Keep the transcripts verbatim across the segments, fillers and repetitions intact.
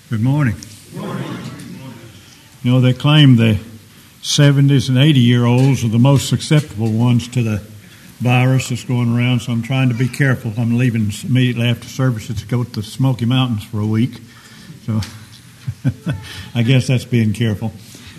Good morning. Good morning. You know, they claim the seventies and eighty-year-olds are the most susceptible ones to the virus that's going around, so I'm trying to be careful. I'm leaving immediately after services to go to the Smoky Mountains for a week, so I guess that's being careful.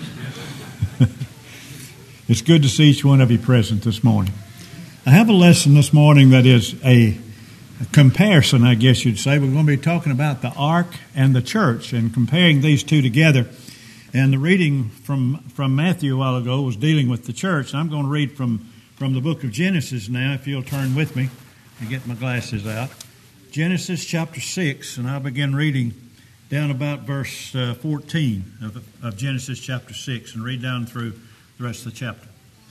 It's good to see each one of you present this morning. I have a lesson this morning that is a A comparison, I guess you'd say. We're going to be talking about the ark and the church and comparing these two together. And the reading from, from Matthew a while ago was dealing with the church. I'm going to read from, from the book of Genesis now, if you'll turn with me and get my glasses out. Genesis chapter six, and I'll begin reading down about verse uh, fourteen of, of Genesis chapter six and read down through the rest of the chapter.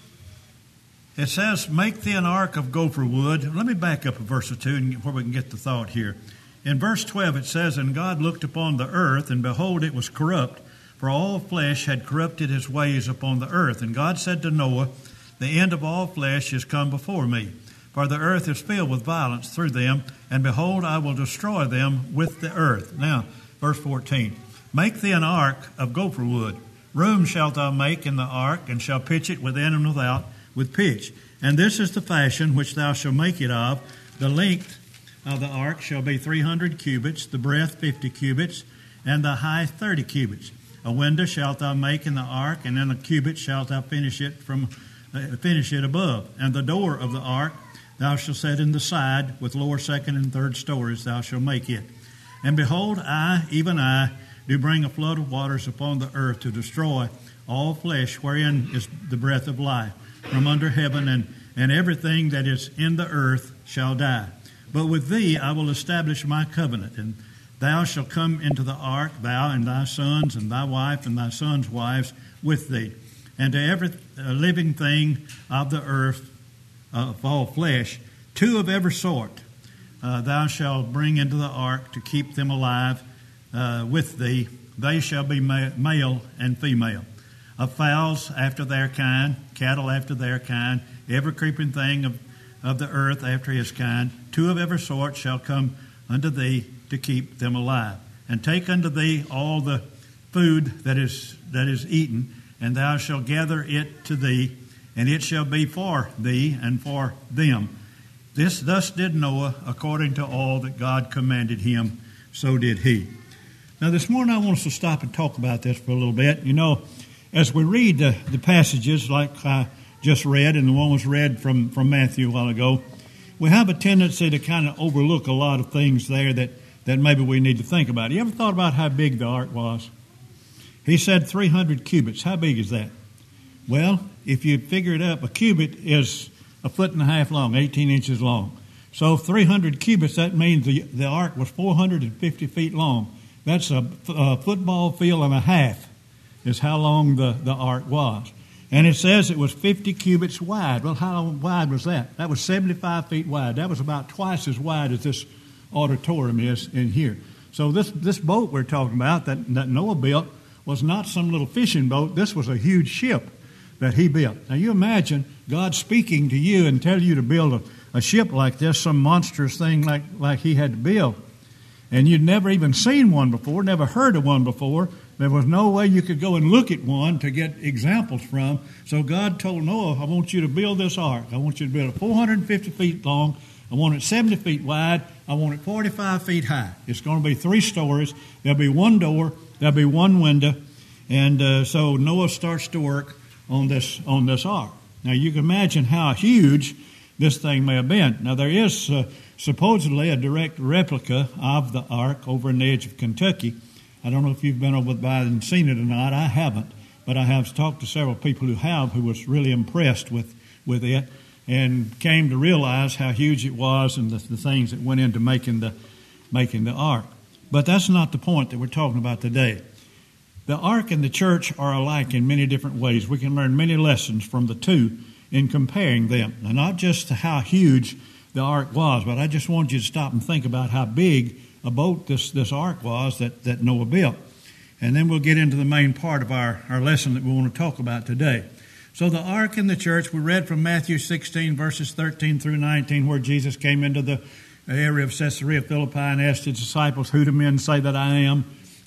It says, "Make thee an ark of gopher wood." Let me back up a verse or two and where we can get the thought here. In verse twelve it says, "And God looked upon the earth, and behold, it was corrupt, for all flesh had corrupted his ways upon the earth. And God said to Noah, The end of all flesh is come before me, for the earth is filled with violence through them, and behold, I will destroy them with the earth." Now, verse fourteen, "Make thee an ark of gopher wood. Room shalt thou make in the ark, and shall pitch it within and without with pitch. And this is the fashion which thou shalt make it of. The length of the ark shall be three hundred cubits, the breadth fifty cubits, and the height thirty cubits. A window shalt thou make in the ark, and in a cubit shalt thou finish it from uh, finish it above. And the door of the ark thou shalt set in the side, with lower, second, and third stories thou shalt make it. And behold, I, even I, do bring a flood of waters upon the earth to destroy all flesh, wherein is the breath of life, from under heaven, and, and everything that is in the earth shall die. But with thee I will establish my covenant, and thou shalt come into the ark, thou and thy sons, and thy wife, and thy sons' wives with thee. And to every uh, living thing of the earth, uh, of all flesh, two of every sort, uh, thou shalt bring into the ark to keep them alive uh, with thee. They shall be ma- male and female. Of fowls after their kind, cattle after their kind, every creeping thing of, of the earth after his kind, two of every sort shall come unto thee to keep them alive. And take unto thee all the food that is that is eaten, and thou shalt gather it to thee, and it shall be for thee and for them. This thus did Noah, according to all that God commanded him, so did he." Now this morning I want us to stop and talk about this for a little bit. You know, as we read uh, the passages like I just read, and the one was read from, from Matthew a while ago, we have a tendency to kind of overlook a lot of things there that, that maybe we need to think about. You ever thought about how big the ark was? He said three hundred cubits. How big is that? Well, if you figure it up, a cubit is a foot and a half long, eighteen inches long. So three hundred cubits, that means the, the ark was four hundred fifty feet long. That's a, a football field and a half is how long the, the ark was. And it says it was fifty cubits wide. Well, how wide was that? That was seventy-five feet wide. That was about twice as wide as this auditorium is in here. So this, this boat we're talking about that, that Noah built was not some little fishing boat. This was a huge ship that he built. Now you imagine God speaking to you and tell you to build a, a ship like this, some monstrous thing like, like he had to build. And you'd never even seen one before, never heard of one before. There was no way you could go and look at one to get examples from. So God told Noah, I want you to build this ark. I want you to build it four hundred fifty feet long. I want it seventy feet wide. I want it forty-five feet high. It's going to be three stories. There'll be one door. There'll be one window. And uh, so Noah starts to work on this on this ark. Now you can imagine how huge this thing may have been. Now there is uh, supposedly a direct replica of the ark over in the edge of Kentucky. I don't know if you've been over by and seen it or not. I haven't, but I have talked to several people who have, who was really impressed with, with it and came to realize how huge it was and the, the things that went into making the making the ark. But that's not the point that we're talking about today. The ark and the church are alike in many different ways. We can learn many lessons from the two in comparing them. Now, not just how huge the ark was, but I just want you to stop and think about how big a boat this, this ark was that, that Noah built. And then we'll get into the main part of our, our lesson that we want to talk about today. So the ark and the church, we read from Matthew sixteen, verses thirteen through nineteen, where Jesus came into the area of Caesarea Philippi and asked his disciples, "Who do men say that I am?"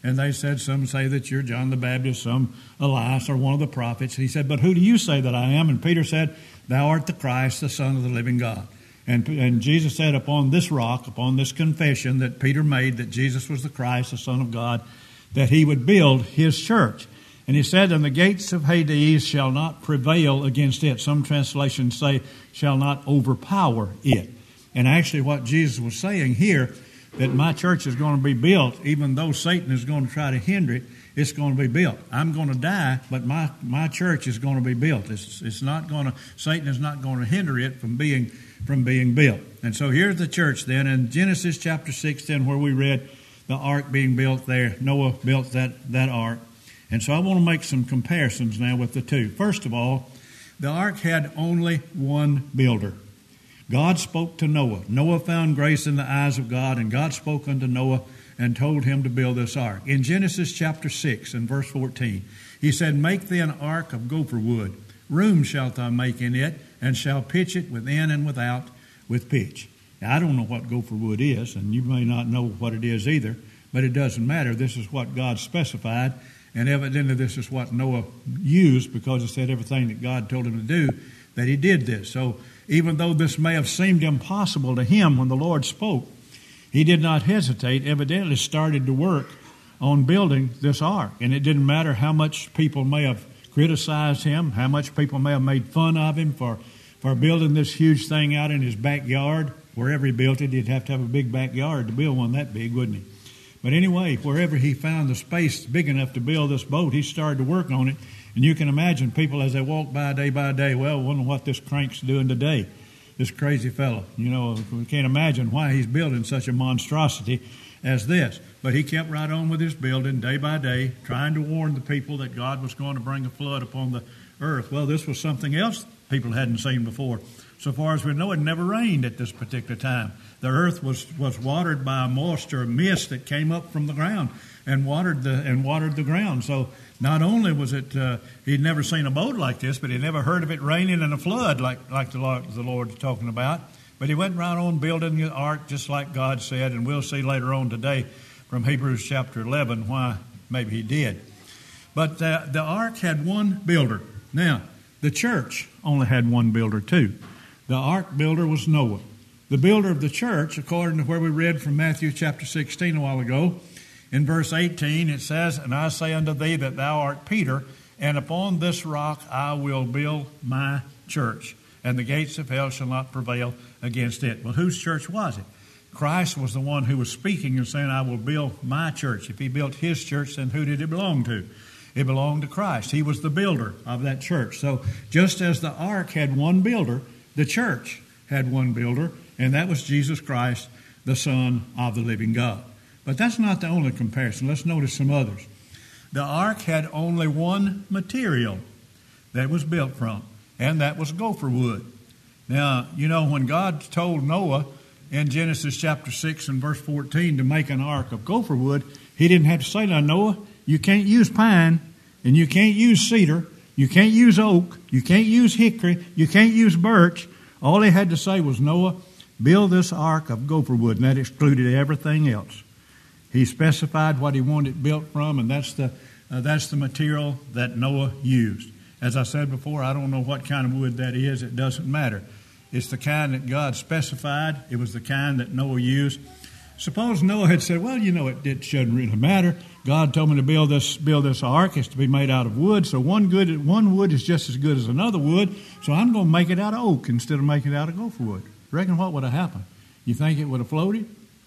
And they said, some say that you're John the Baptist, some Elias or one of the prophets. He said, but who do you say that I am? And Peter said, thou art the Christ, the Son of the living God. And, and Jesus said, upon this rock, upon this confession that Peter made, that Jesus was the Christ, the Son of God, that he would build his church. And he said, and the gates of Hades shall not prevail against it. Some translations say, shall not overpower it. And actually what Jesus was saying here, that my church is going to be built, even though Satan is going to try to hinder it, it's going to be built. I'm going to die, but my, my church is going to be built. It's, it's not going to, Satan is not going to hinder it from being, from being built. And so here's the church then, in Genesis chapter six, then, where we read the ark being built there. Noah built that, that ark. And so I want to make some comparisons now with the two. First of all, the ark had only one builder. God spoke to Noah. Noah found grace in the eyes of God, and God spoke unto Noah and told him to build this ark. In Genesis chapter six and verse fourteen, he said, make thee an ark of gopher wood. Room shalt thou make in it, and shall pitch it within and without with pitch. Now, I don't know what gopher wood is, and you may not know what it is either, but it doesn't matter. This is what God specified, and evidently this is what Noah used, because it said everything that God told him to do, that he did this. So even though this may have seemed impossible to him when the Lord spoke, he did not hesitate, evidently started to work on building this ark. And it didn't matter how much people may have criticized him, how much people may have made fun of him for, for building this huge thing out in his backyard. Wherever he built it, he'd have to have a big backyard to build one that big, wouldn't he? But anyway, wherever he found the space big enough to build this boat, he started to work on it. And you can imagine people as they walk by day by day, well, wonder what this crank's doing today, this crazy fellow. You know, we can't imagine why he's building such a monstrosity as this. But he kept right on with his building day by day, trying to warn the people that God was going to bring a flood upon the earth. Well, this was something else people hadn't seen before. So far as we know, it never rained at this particular time. The earth was, was watered by a moisture, a mist that came up from the ground and watered the and watered the ground. So not only was it, uh, he'd never seen a boat like this, but he'd never heard of it raining in a flood like, like the Lord, the Lord's talking about. But he went right on building the ark just like God said, and we'll see later on today from Hebrews chapter eleven why maybe he did. But uh, the ark had one builder. Now, the church only had one builder too. The ark builder was Noah. The builder of the church, according to where we read from Matthew chapter sixteen a while ago, in verse eighteen, it says, and I say unto thee that thou art Peter, and upon this rock I will build my church, and the gates of hell shall not prevail against it. Well, whose church was it? Christ was the one who was speaking and saying, I will build my church. If he built his church, then who did it belong to? It belonged to Christ. He was the builder of that church. So just as the ark had one builder, the church had one builder, and that was Jesus Christ, the Son of the living God. But that's not the only comparison. Let's notice some others. The ark had only one material that it was built from, and that was gopher wood. Now, you know, when God told Noah in Genesis chapter six and verse fourteen to make an ark of gopher wood, he didn't have to say, now, Noah, you can't use pine, and you can't use cedar, you can't use oak, you can't use hickory, you can't use birch. All he had to say was, Noah, build this ark of gopher wood, and that excluded everything else. He specified what he wanted it built from, and that's the uh, that's the material that Noah used. As I said before, I don't know what kind of wood that is. It doesn't matter. It's the kind that God specified. It was the kind that Noah used. Suppose Noah had said, well, you know, it, it shouldn't really matter. God told me to build this build this ark. It's to be made out of wood, so one good one wood is just as good as another wood, so I'm going to make it out of oak instead of making it out of gopher wood. Reckon what would have happened? You think it would have floated?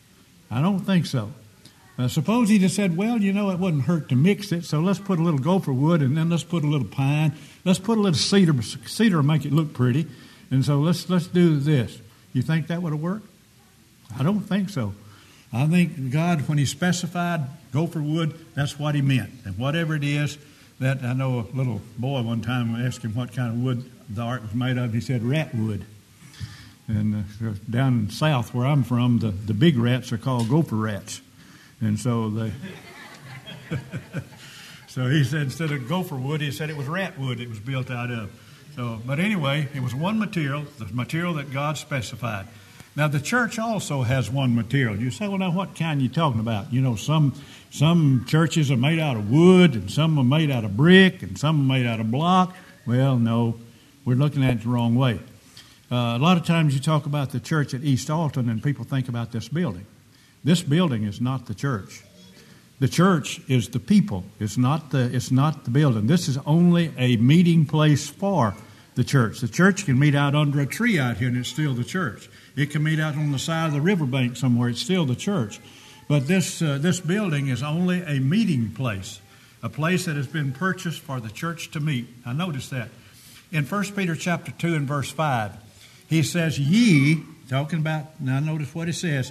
I don't think so. Uh, suppose he just said, well, you know, it wouldn't hurt to mix it, so let's put a little gopher wood, and then let's put a little pine. Let's put a little cedar. Cedar will make it look pretty. And so let's let's do this. You think that would have worked? I don't think so. I think God, when he specified gopher wood, that's what he meant. And whatever it is, that I know a little boy one time, I asked him what kind of wood the ark was made of. He said rat wood. And uh, down south where I'm from, the, the big rats are called gopher rats. And so they, so he said instead of gopher wood, he said it was rat wood it was built out of. So, but anyway, it was one material, the material that God specified. Now, the church also has one material. You say, well, now, what kind are you talking about? You know, some some churches are made out of wood, and some are made out of brick, and some are made out of block. Well, no, we're looking at it the wrong way. Uh, a lot of times you talk about the church at East Alton, and people think about this building. This building is not the church. The church is the people. It's not the, it's not the building. This is only a meeting place for the church. The church can meet out under a tree out here, and it's still the church. It can meet out on the side of the riverbank somewhere. It's still the church. But this uh, this building is only a meeting place, a place that has been purchased for the church to meet. I noticed that. In First Peter chapter two and verse five, he says, ye, talking about, now notice what it says,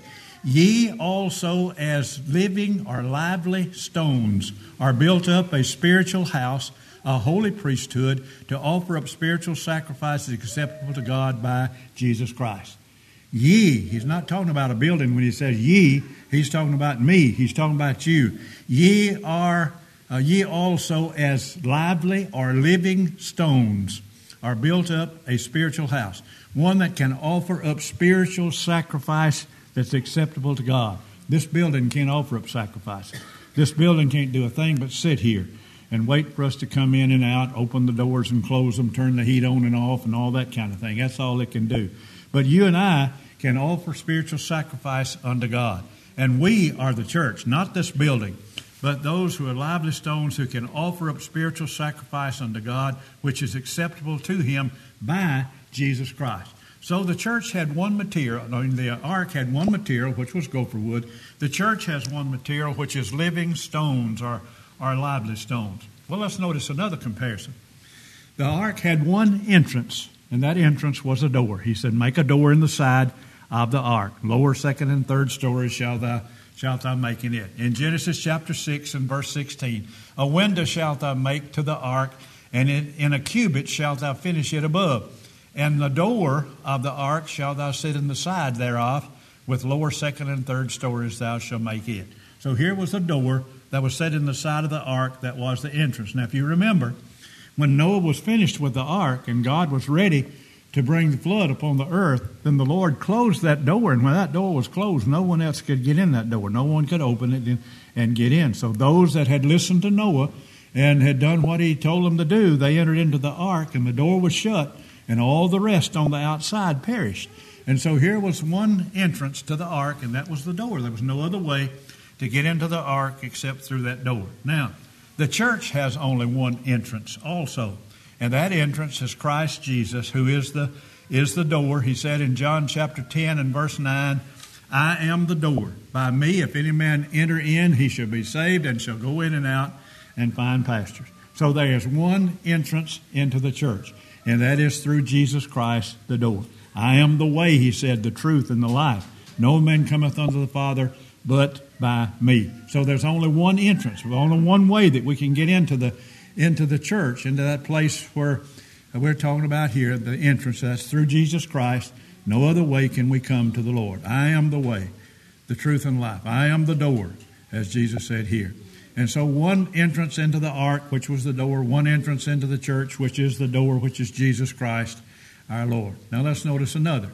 ye also as living or lively stones are built up a spiritual house, a holy priesthood, to offer up spiritual sacrifices acceptable to God by Jesus Christ. Ye, he's not talking about a building when he says ye, he's talking about me, he's talking about you. Ye are, uh, ye also as lively or living stones are built up a spiritual house, one that can offer up spiritual sacrifice that's acceptable to God. This building can't offer up sacrifices. This building can't do a thing but sit here and wait for us to come in and out, open the doors and close them, turn the heat on and off and all that kind of thing. That's all it can do. But you and I can offer spiritual sacrifice unto God. And we are the church, not this building, but those who are lively stones who can offer up spiritual sacrifice unto God, which is acceptable to Him by Jesus Christ. So the church had one material, I mean, the ark had one material, which was gopher wood. The church has one material, which is living stones or, or lively stones. Well, let's notice another comparison. The ark had one entrance, and that entrance was a door. He said, make a door in the side of the ark. Lower, second, and third stories shalt thou, shalt thou make in it. In Genesis chapter six and verse sixteen, a window shalt thou make to the ark, and in, in a cubit shalt thou finish it above. And the door of the ark shalt thou sit in the side thereof, with lower, second, and third stories thou shalt make it. So here was a door that was set in the side of the ark that was the entrance. Now, if you remember, when Noah was finished with the ark and God was ready to bring the flood upon the earth, then the Lord closed that door. And when that door was closed, no one else could get in that door. No one could open it and, and get in. So those that had listened to Noah and had done what he told them to do, they entered into the ark and the door was shut, and all the rest on the outside perished. And so here was one entrance to the ark, and that was the door. There was no other way to get into the ark except through that door. Now, the church has only one entrance also, and that entrance is Christ Jesus, who is the is the door. He said in John chapter ten and verse nine, I am the door. By me, if any man enter in, he shall be saved and shall go in and out and find pastures. So there is one entrance into the church, and that is through Jesus Christ, the door. I am the way, he said, the truth and the life. No man cometh unto the Father but by me. So there's only one entrance, only one way that we can get into the into the church, into that place where we're talking about here, the entrance. That's through Jesus Christ. No other way can we come to the Lord. I am the way, the truth, and life. I am the door, as Jesus said here. And so one entrance into the ark, which was the door, one entrance into the church, which is the door, which is Jesus Christ, our Lord. Now let's notice another.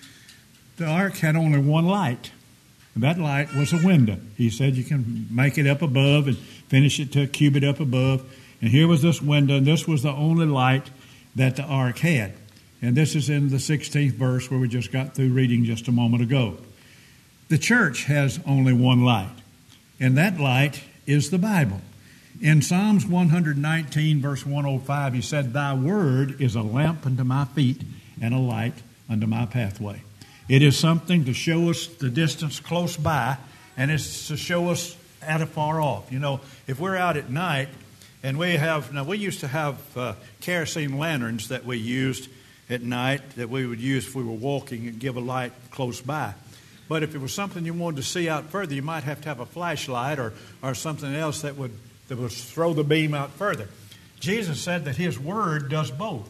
The ark had only one light. And that light was a window. He said you can make it up above and finish it to a cubit up above. And here was this window, and this was the only light that the ark had. And this is in the sixteenth verse where we just got through reading just a moment ago. The church has only one light, and that light is the Bible. In Psalms one nineteen, verse one oh five, he said, Thy word is a lamp unto my feet and a light unto my pathway. It is something to show us the distance close by, and it's to show us at a far off. You know, if we're out at night, and we have, now we used to have uh, kerosene lanterns that we used at night that we would use if we were walking and give a light close by. But if it was something you wanted to see out further, you might have to have a flashlight or, or something else that would, that would throw the beam out further. Jesus said that His Word does both.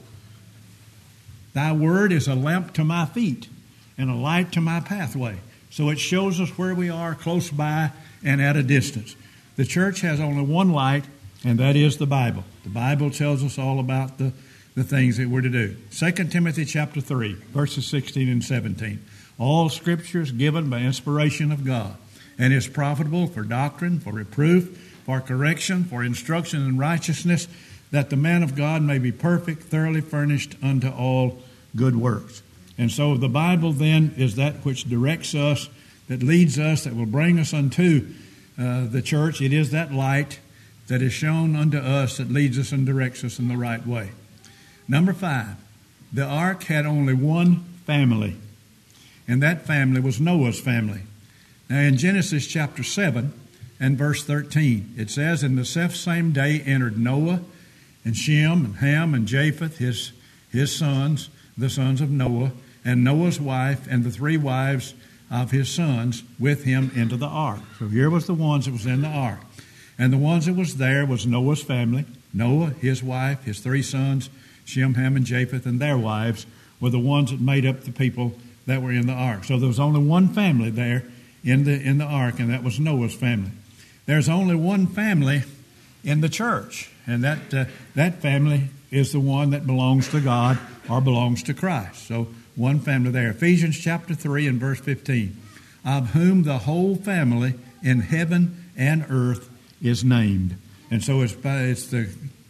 Thy Word is a lamp to my feet and a light to my pathway. So it shows us where we are close by and at a distance. The church has only one light, and that is the Bible. The Bible tells us all about the, the things that we're to do. Second Timothy chapter three, verses sixteen and seventeen. All Scripture is given by inspiration of God, and is profitable for doctrine, for reproof, for correction, for instruction in righteousness, that the man of God may be perfect, thoroughly furnished unto all good works. And so the Bible then is that which directs us, that leads us, that will bring us unto uh, the church. It is that light that is shown unto us that leads us and directs us in the right way. Number five, the ark had only one family, and that family was Noah's family. Now in Genesis chapter seven and verse thirteen, it says, "In the selfsame day entered Noah, and Shem, and Ham, and Japheth, his, his sons, the sons of Noah, and Noah's wife, and the three wives of his sons with him into the ark." So here was the ones that was in the ark. And the ones that was there was Noah's family. Noah, his wife, his three sons, Shem, Ham, and Japheth, and their wives were the ones that made up the people that were in the ark. So there was only one family there in the in the ark, and that was Noah's family. There's only one family in the church, and that uh, that family is the one that belongs to God or belongs to Christ. So one family there. Ephesians chapter three and verse fifteen, "Of whom the whole family in heaven and earth is named." And so it's, it's the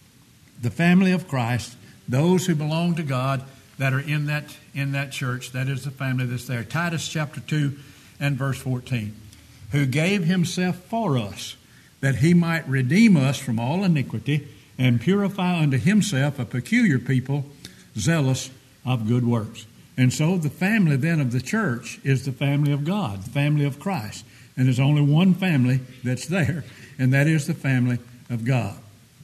the family of Christ, those who belong to God that are in that in that church. That is the family that's there. Titus chapter two and verse fourteen, "Who gave himself for us, that he might redeem us from all iniquity, and purify unto himself a peculiar people, zealous of good works." And so the family then of the church is the family of God, the family of Christ. And there's only one family that's there, and that is the family of God.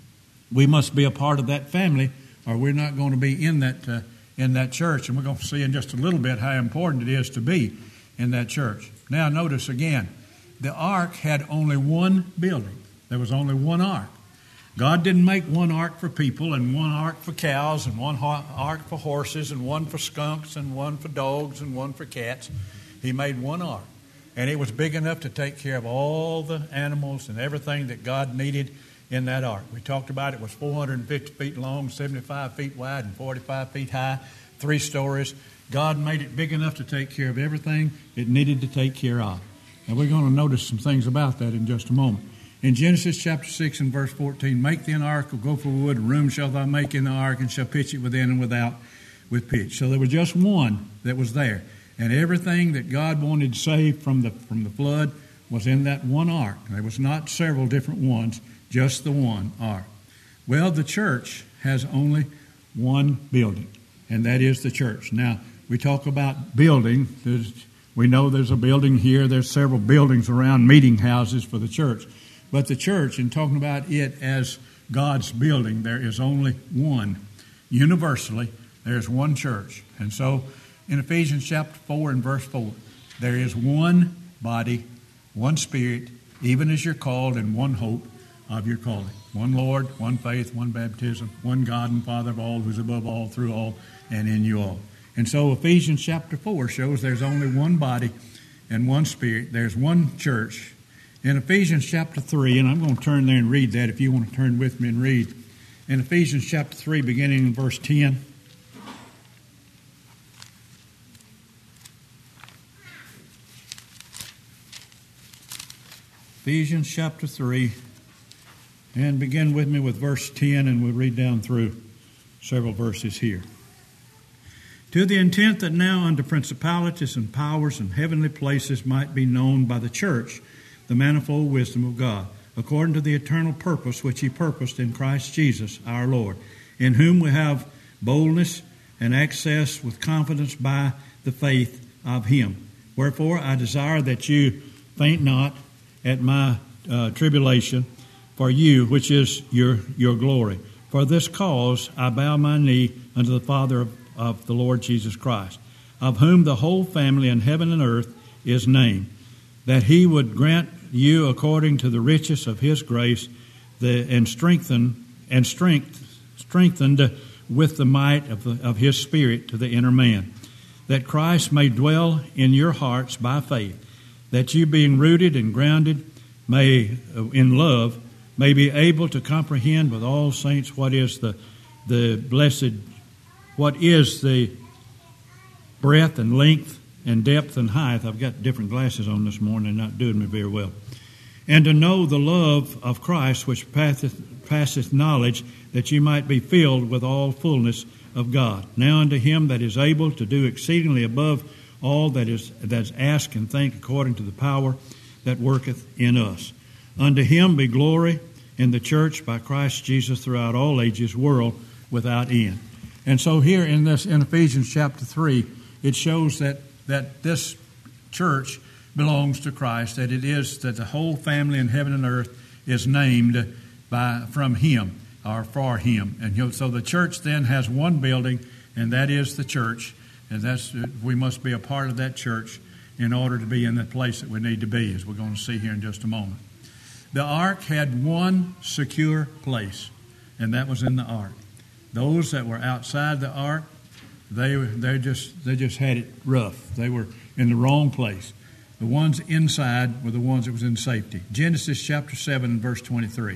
We must be a part of that family, or we're not going to be in that uh, in that church. And we're going to see in just a little bit how important it is to be in that church. Now notice again, the ark had only one building. There was only one ark. God didn't make one ark for people, and one ark for cows, and one ark for horses, and one for skunks, and one for dogs, and one for cats. He made one ark. And it was big enough to take care of all the animals and everything that God needed in that ark. We talked about it was four hundred fifty feet long, seventy-five feet wide, and forty-five feet high, three stories. God made it big enough to take care of everything it needed to take care of. And we're going to notice some things about that in just a moment. In Genesis chapter six and verse fourteen, "Make thee an ark of gopher wood, a room shalt thou make in the ark, and shall pitch it within and without with pitch." So there was just one that was there. And everything that God wanted saved from the from the flood was in that one ark. There was not several different ones, just the one ark. Well, the church has only one building, and that is the church. Now, we talk about building. There's, we know there's a building here. There's several buildings around, meeting houses for the church. But the church, in talking about it as God's building, there is only one. Universally, there's one church. And so, in Ephesians chapter four and verse four, there is one body, one Spirit, even as you're called, and one hope of your calling. One Lord, one faith, one baptism, one God and Father of all, who's above all, through all, and in you all. And so Ephesians chapter four shows there's only one body and one Spirit. There's one church. In Ephesians chapter three, and I'm going to turn there and read that if you want to turn with me and read. In Ephesians chapter three, beginning in verse ten, Ephesians chapter three, and begin with me with verse ten, and we'll read down through several verses here. "To the intent that now unto principalities and powers and heavenly places might be known by the church the manifold wisdom of God, according to the eternal purpose which He purposed in Christ Jesus our Lord, in whom we have boldness and access with confidence by the faith of Him. Wherefore I desire that you faint not at my uh, tribulation for you, which is your your glory. For this cause I bow my knee unto the Father of, of the Lord Jesus Christ, of whom the whole family in heaven and earth is named, that He would grant you according to the riches of His grace, the and strengthen and strength strengthened with the might of the, of His Spirit to the inner man, that Christ may dwell in your hearts by faith, that you, being rooted and grounded may in love, may be able to comprehend with all saints what is the the blessed, what is the breadth and length and depth and height. I've got different glasses on this morning, they're not doing me very well. And to know the love of Christ, which passeth, passeth knowledge, that you might be filled with all fullness of God. Now unto him that is able to do exceedingly above all that is that's asked and think, according to the power that worketh in us. Unto him be glory in the church by Christ Jesus throughout all ages, world without end. And so here in this, in Ephesians chapter three, it shows that, that this church belongs to Christ, that it is that the whole family in heaven and earth is named by from him or for him. And you know, so the church then has one building, and that is the church. And that's we must be a part of that church in order to be in the place that we need to be, as we're going to see here in just a moment. The ark had one secure place, and that was in the ark. Those that were outside the ark, they they just they just had it rough. They were in the wrong place. The ones inside were the ones that was in safety. Genesis chapter seven and verse twenty-three.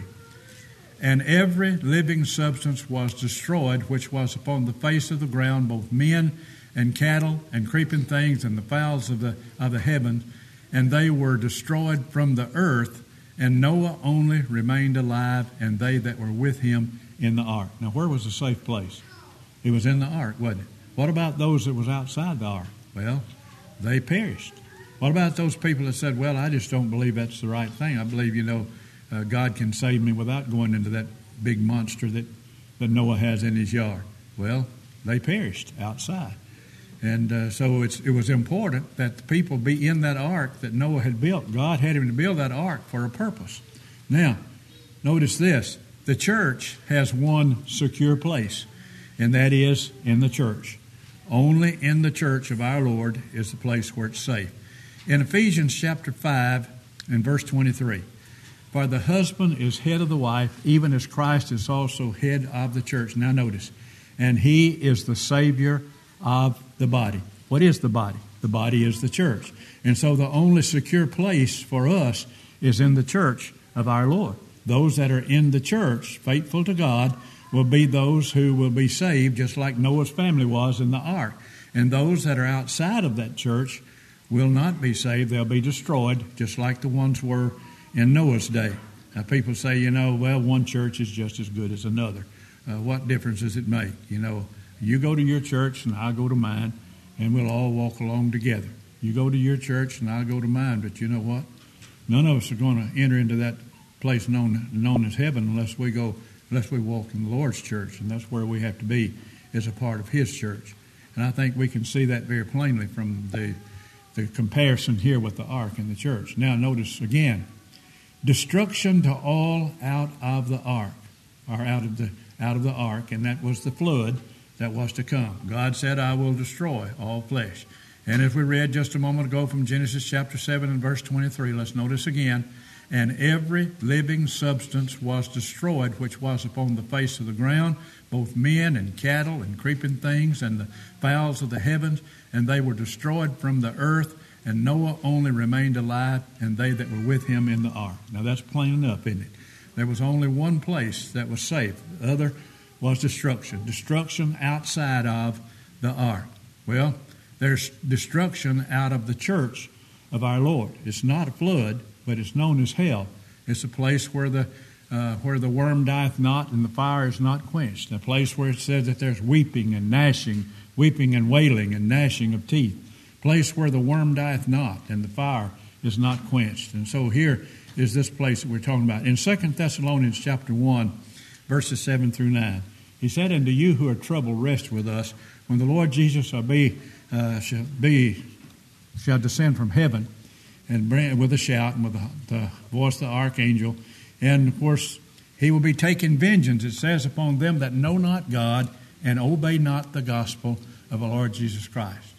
And every living substance was destroyed, which was upon the face of the ground, both men and cattle and creeping things and the fowls of the of the heavens, and they were destroyed from the earth. And Noah only remained alive, and they that were with him in the ark. Now, where was the safe place? It was in the ark, wasn't it? What about those that was outside the ark? Well, they perished. What about those people that said, well, I just don't believe that's the right thing. I believe, you know, uh, God can save me without going into that big monster that, that Noah has in his yard. Well, they perished outside. And uh, so it's, it was important that the people be in that ark that Noah had built. God had him to build that ark for a purpose. Now, notice this. The church has one secure place, and that is in the church. Only in the church of our Lord is the place where it's safe. In Ephesians chapter five and verse twenty-three, for the husband is head of the wife, even as Christ is also head of the church. Now notice, and he is the Savior of the body. What is the body? The body is the church. And so the only secure place for us is in the church of our Lord. Those that are in the church, faithful to God, will be those who will be saved, just like Noah's family was in the ark. And those that are outside of that church will not be saved. They'll be destroyed, just like the ones were in Noah's day. Now, people say, you know, well, one church is just as good as another. Uh, what difference does it make? You know, you go to your church and I'll go to mine, and we'll all walk along together. You go to your church and I'll go to mine, but you know what? None of us are going to enter into that place known known as heaven unless we go, unless we walk in the Lord's church, and that's where we have to be as a part of His church. And I think we can see that very plainly from the the comparison here with the ark and the church. Now notice again, destruction to all out of the ark, or out of the out of the ark, and that was the flood that was to come. God said, I will destroy all flesh. And as we read just a moment ago from Genesis chapter seven and verse twenty-three, let's notice again, and every living substance was destroyed, which was upon the face of the ground, both men and cattle and creeping things and the fowls of the heavens, and they were destroyed from the earth, and Noah only remained alive, and they that were with him in the ark. Now that's plain enough, isn't it? There was only one place that was safe. The other was destruction. Destruction outside of the ark. Well, there's destruction out of the church of our Lord. It's not a flood, but it's known as hell. It's a place where the uh, where the worm dieth not and the fire is not quenched. A place where it says that there's weeping and gnashing, weeping and wailing and gnashing of teeth. A place where the worm dieth not and the fire is not quenched. And so here is this place that we're talking about. In Second Thessalonians chapter one, verses seven through nine, he said, "Unto you who are troubled, rest with us, when the Lord Jesus shall be uh, shall be shall descend from heaven, and bring with a shout and with the, the voice of the archangel, and of course he will be taking vengeance, it says, upon them that know not God and obey not the gospel of the Lord Jesus Christ."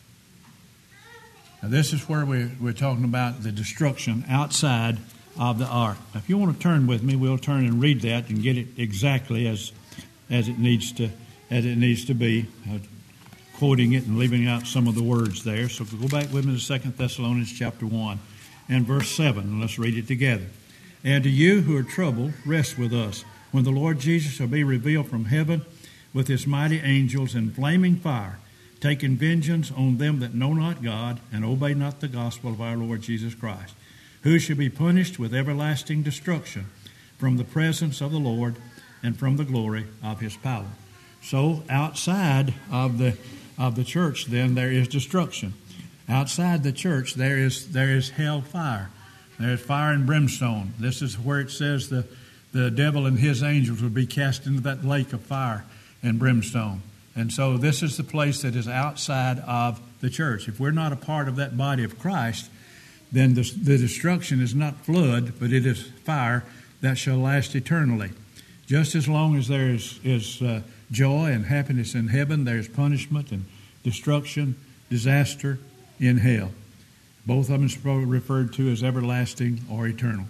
Now this is where we're, we're talking about the destruction outside of the ark. Now, if you want to turn with me, we'll turn and read that and get it exactly as as it needs to as it needs to be, uh, quoting it and leaving out some of the words there. So go back with me to Second Thessalonians chapter one and verse seven, and let's read it together. "And to you who are troubled, rest with us, when the Lord Jesus shall be revealed from heaven with his mighty angels in flaming fire, taking vengeance on them that know not God and obey not the gospel of our Lord Jesus Christ, who shall be punished with everlasting destruction from the presence of the Lord and from the glory of his power. So outside of the of the church, then, there is destruction. Outside the church, there is there is hell fire. There is fire and brimstone. This is where it says the, the devil and his angels will be cast into that lake of fire and brimstone. And so this is the place that is outside of the church. If we're not a part of that body of Christ, then the, the destruction is not flood, but it is fire that shall last eternally. Just as long as there is, is uh, joy and happiness in heaven, there is punishment and destruction, disaster in hell. Both of them are referred to as everlasting or eternal.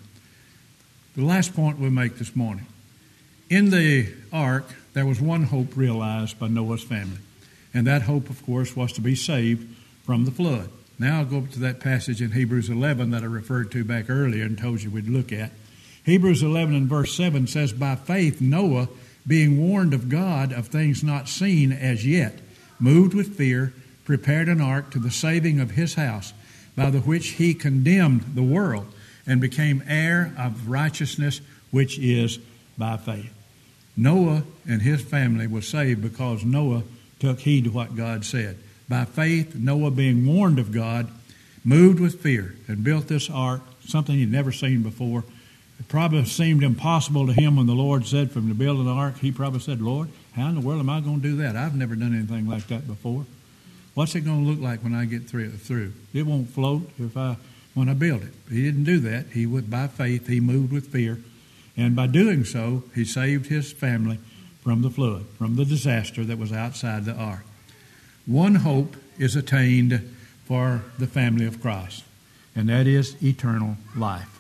The last point we make this morning. In the ark, there was one hope realized by Noah's family. And that hope, of course, was to be saved from the flood. Now I'll go up to that passage in Hebrews eleven that I referred to back earlier and told you we'd look at. Hebrews eleven and verse seven says, "By faith Noah, being warned of God of things not seen as yet, moved with fear, prepared an ark to the saving of his house, by the which he condemned the world, and became heir of righteousness, which is by faith." Noah and his family was saved because Noah took heed to what God said. By faith, Noah, being warned of God, moved with fear and built this ark, something he'd never seen before. It probably seemed impossible to him when the Lord said for him to build an ark. He probably said, "Lord, how in the world am I going to do that? I've never done anything like that before. What's it going to look like when I get through? It won't float if I when I build it." He didn't do that. He would, by faith, he moved with fear. And by doing so, he saved his family from the flood, from the disaster that was outside the ark. One hope is attained for the family of Christ, and that is eternal life.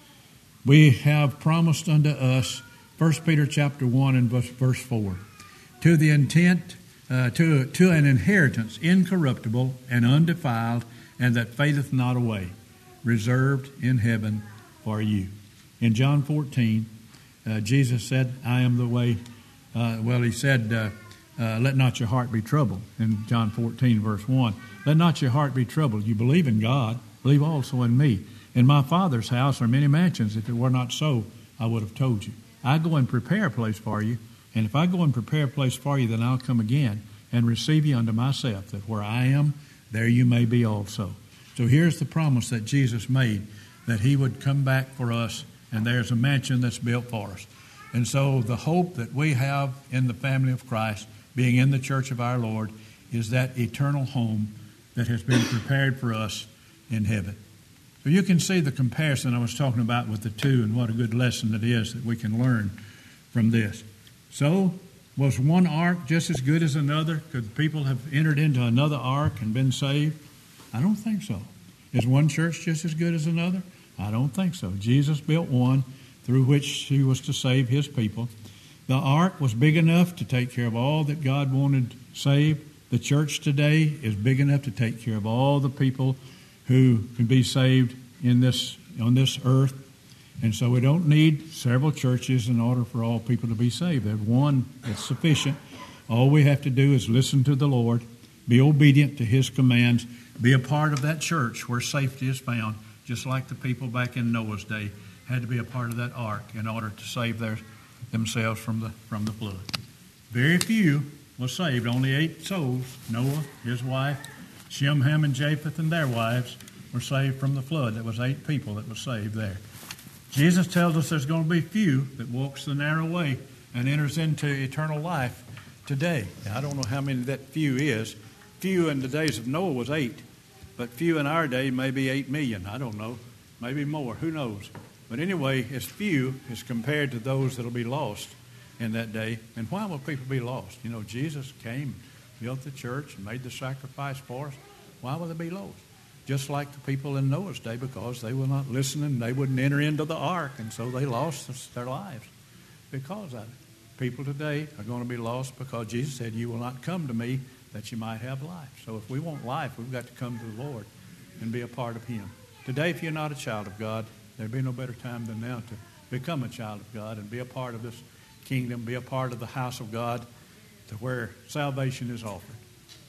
We have promised unto us, First Peter chapter one and verse, verse four, to the intent, uh, to, to an inheritance incorruptible and undefiled, and that fadeth not away, reserved in heaven for you. In John fourteen, uh, Jesus said, "I am the way." Uh, well, he said, uh, uh, "Let not your heart be troubled." In John fourteen, verse one, "Let not your heart be troubled. You believe in God, believe also in me. In my Father's house are many mansions. If it were not so, I would have told you. I go and prepare a place for you. And if I go and prepare a place for you, then I'll come again and receive you unto myself, that where I am, there you may be also." So here's the promise that Jesus made, that he would come back for us, and there's a mansion that's built for us. And so the hope that we have in the family of Christ, being in the church of our Lord, is that eternal home that has been prepared for us in heaven. So you can see the comparison I was talking about with the two, and what a good lesson it is that we can learn from this. So, was one ark just as good as another? Could people have entered into another ark and been saved? I don't think so. Is one church just as good as another? I don't think so. Jesus built one through which he was to save his people. The ark was big enough to take care of all that God wanted saved. The church today is big enough to take care of all the people who can be saved in this on this earth. And so we don't need several churches in order for all people to be saved. There's one that's sufficient. All we have to do is listen to the Lord, be obedient to his commands, be a part of that church where safety is found, just like the people back in Noah's day had to be a part of that ark in order to save their, themselves from the from the flood. Very few was saved, only eight souls. Noah, his wife, Shem, Ham, and Japheth and their wives were saved from the flood. There was eight people that were saved there. Jesus tells us there's going to be few that walks the narrow way and enters into eternal life today. Now, I don't know how many that few is. Few in the days of Noah was eight, but few in our day may be eight million. I don't know. Maybe more. Who knows? But anyway, it's few as compared to those that will be lost in that day. And why will people be lost? You know, Jesus came, built the church, and made the sacrifice for us. Why will they be lost? Just like the people in Noah's day, because they were not listening, they wouldn't enter into the ark, and so they lost their lives because of it. People today are going to be lost because Jesus said, "You will not come to me that you might have life." So if we want life, we've got to come to the Lord and be a part of him. Today, if you're not a child of God, there'd be no better time than now to become a child of God and be a part of this kingdom, be a part of the house of God, to where salvation is offered.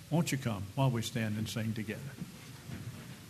Won't you come while we stand and sing together?